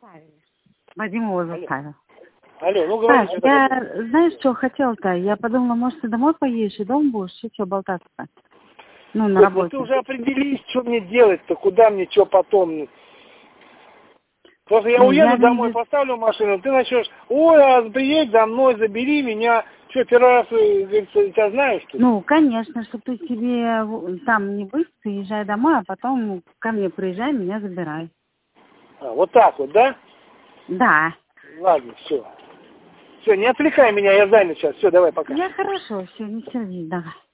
Вадим его заставил. Алло, ну говорите. Я, знаешь, что хотел-то? Я подумала, может, ты домой поедешь и дома будешь, и что болтаться-то? Ну, на работе. Ну, ты уже определись, что мне делать-то, куда мне, что потом. Просто я уеду домой, поставлю машину, ты начнешь, ой, приедь за мной, забери меня. Что, первый раз, говорится, тебя знаешь, что ли? Ну, конечно, чтобы ты себе там не быть, ты езжай домой, а потом ко мне приезжай, меня забирай. Вот так вот, да? Да. Ладно, все. Все, не отвлекай меня, я занят сейчас. Все, давай, пока. Я хорошо, все, не сердись, давай.